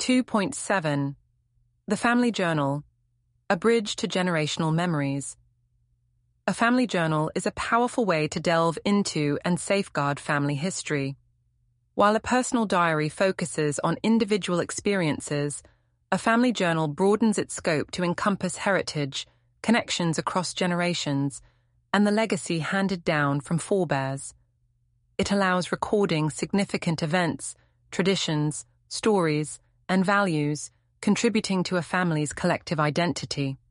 2.7. The Family Journal, a bridge to generational memories. A family journal is a powerful way to delve into and safeguard family history. While a personal diary focuses on individual experiences, a family journal broadens its scope to encompass heritage, connections across generations, and the legacy handed down from forebears. It allows recording significant events, traditions, stories, and values, contributing to a family's collective identity.